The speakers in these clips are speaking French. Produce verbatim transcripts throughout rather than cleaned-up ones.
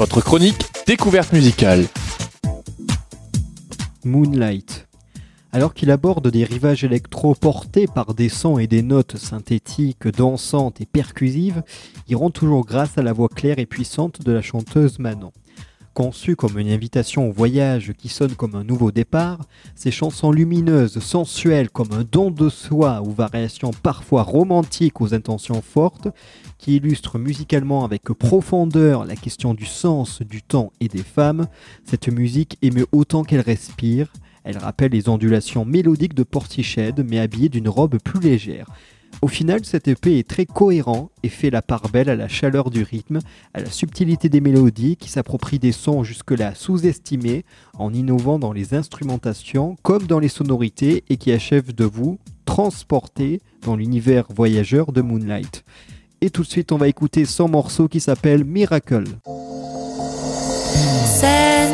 Votre chronique découverte musicale. Moonlight. Alors qu'il aborde des rivages électro portés par des sons et des notes synthétiques, dansantes et percussives, il rend toujours grâce à la voix claire et puissante de la chanteuse Manon. Conçue comme une invitation au voyage qui sonne comme un nouveau départ, ces chansons lumineuses, sensuelles comme un don de soi ou variations parfois romantiques aux intentions fortes, qui illustrent musicalement avec profondeur la question du sens, du temps et des femmes, cette musique émeut autant qu'elle respire. Elle rappelle les ondulations mélodiques de Portiched, mais habillée d'une robe plus légère. Au final, cette E P est très cohérent et fait la part belle à la chaleur du rythme, à la subtilité des mélodies qui s'approprient des sons jusque-là sous-estimés en innovant dans les instrumentations comme dans les sonorités et qui achève de vous transporter dans l'univers voyageur de Moonlight. Et tout de suite, on va écouter son morceau qui s'appelle Miracle. Sun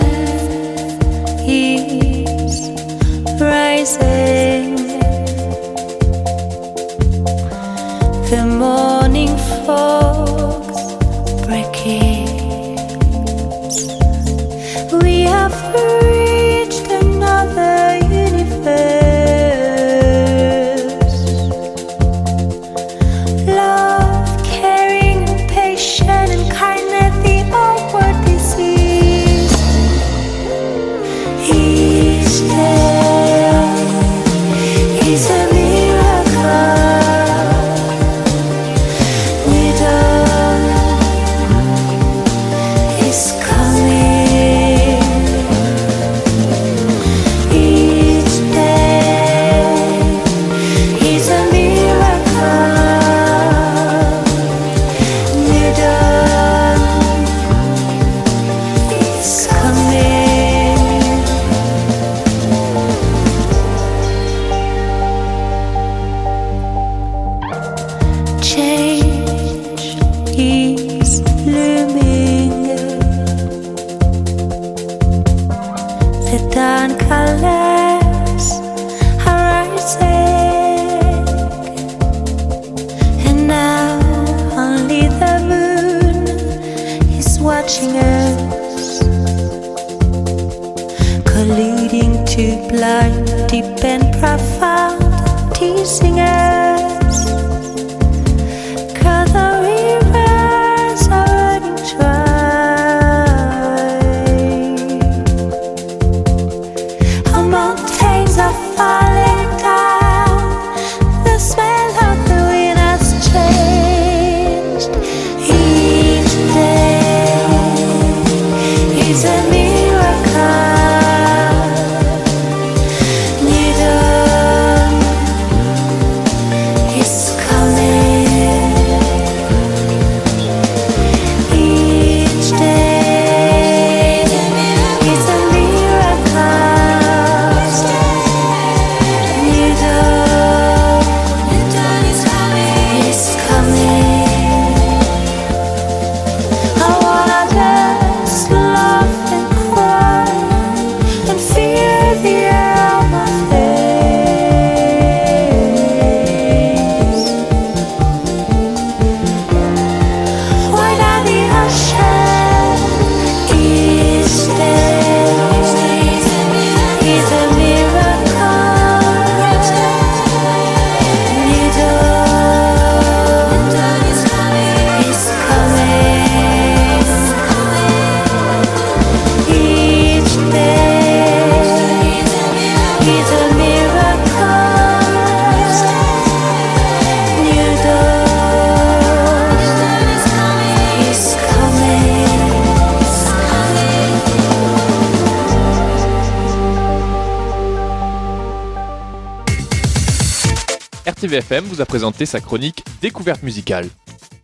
is rising. The morning fog's breaking. We have reached another universe. Love, caring, and patience, and kindness, the outward disease. Each day is a miracle. Watching us, colluding to blind, deep and profound, teasing us. 'Cause the rivers are running dry, our mountains are falling down, the smell of the wind has changed. Each day it's a miracle. New dawn is coming. Each day is a miracle. New dawn is coming. I wanna dance, laugh and cry and feel the air on my face. Wide are the ocean. Each day is a miracle. New dawn is coming. Each day is a miracle. New dawn is coming. R T V F M vous a présenté sa chronique découverte musicale.